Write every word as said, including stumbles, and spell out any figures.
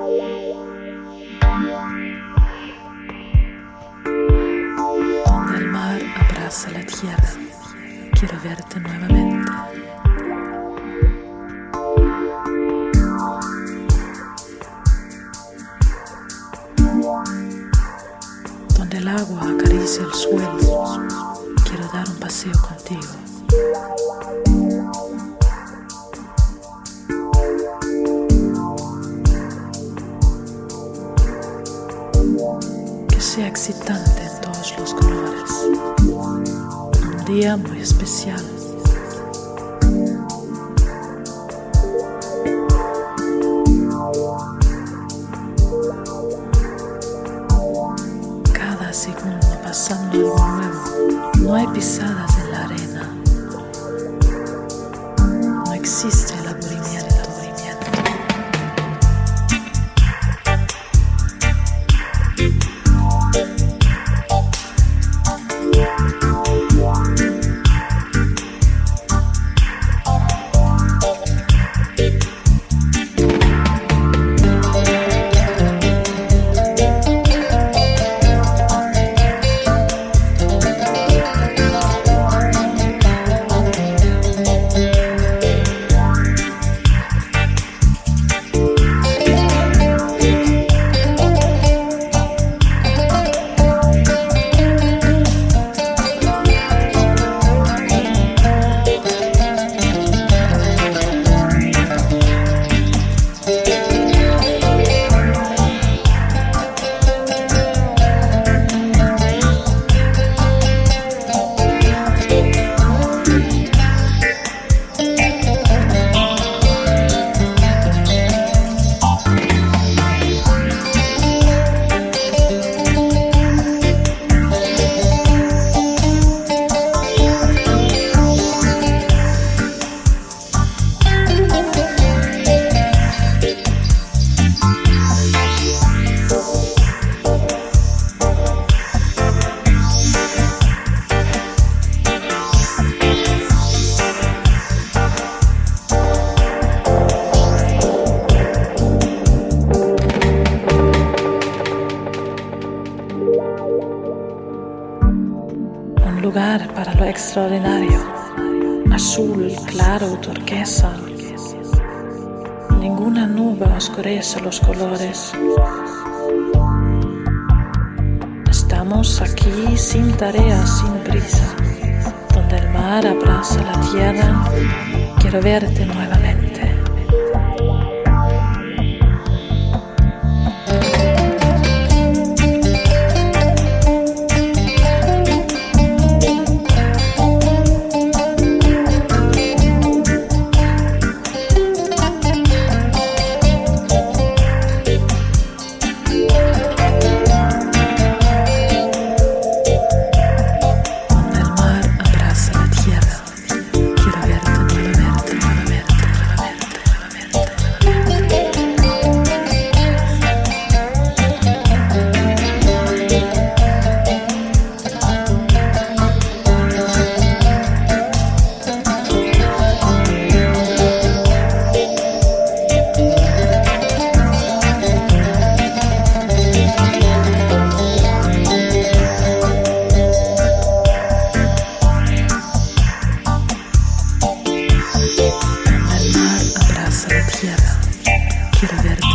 Donde el mar abraza la tierra, quiero verte nuevamente. Donde el agua acaricia el suelo, quiero dar un paseo contigo. Que sea excitante en todos los colores, un día muy especial. Cada segundo pasando algo nuevo, no hay pisadas en la arena, no existe el aburrimiento. Un lugar para lo extraordinario, azul, claro, turquesa. Ninguna nube oscurece los colores. Estamos aquí sin tareas, sin prisa. Donde el mar abraza la tierra, quiero verte nuevamente. Quiero verte.